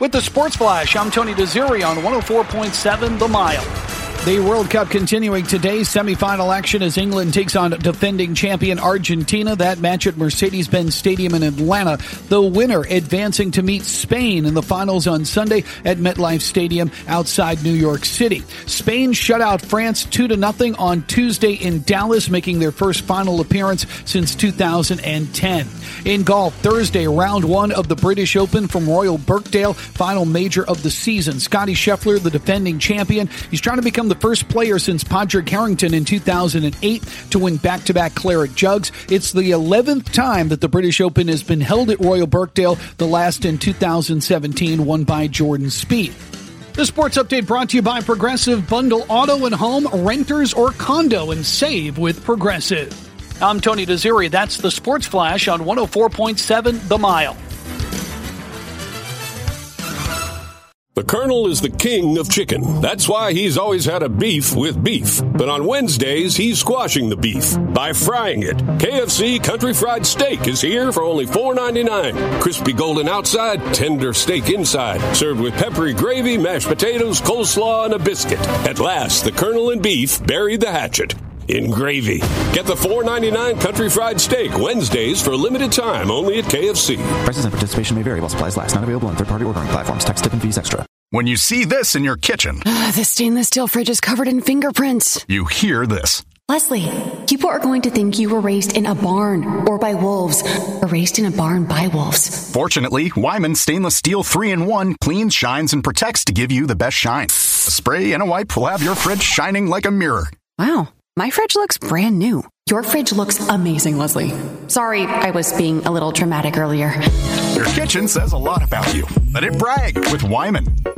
With the Sports Flash, I'm Tony Desiri on 104.7 The Mile. The World Cup continuing today. Semifinal action as England takes on defending champion Argentina. That match at Mercedes-Benz Stadium in Atlanta. The winner advancing to meet Spain in the finals on Sunday at MetLife Stadium outside New York City. Spain shut out France 2-0 on Tuesday in Dallas, making their first final appearance since 2010. In golf, Thursday, round one of the British Open from Royal Birkdale, final major of the season. Scottie Scheffler, the defending champion, he's trying to become the first player since Padraig Harrington in 2008 to win back-to-back claret jugs. It's the 11th time that the British Open has been held at Royal Birkdale, the last in 2017, won by Jordan Spieth. The Sports Update brought to you by Progressive. Bundle auto and home, renters or condo, and save with Progressive. I'm Tony Desiri. That's the Sports Flash on 104.7 The Mile. The Colonel is the king of chicken. That's why he's always had a beef with beef. But on Wednesdays, he's squashing the beef by frying it. KFC Country Fried Steak is here for only $4.99. Crispy golden outside, tender steak inside. Served with peppery gravy, mashed potatoes, coleslaw, and a biscuit. At last, the Colonel and beef buried the hatchet in gravy. Get the $4.99 Country Fried Steak Wednesdays for a limited time only at KFC. Prices and participation may vary while supplies last. Not available on third-party ordering platforms. Tax, tip, and fees extra. When you see this in your kitchen, the stainless steel fridge is covered in fingerprints. You hear this. Leslie, people are going to think you were raised in a barn or by wolves, or raised in a barn by wolves. Fortunately, Wyman Stainless Steel 3-in-1 cleans, shines, and protects to give you the best shine. A spray and a wipe will have your fridge shining like a mirror. Wow. My fridge looks brand new. Your fridge looks amazing, Leslie. Sorry, I was being a little dramatic earlier. Your kitchen says a lot about you. Let it brag with Wyman.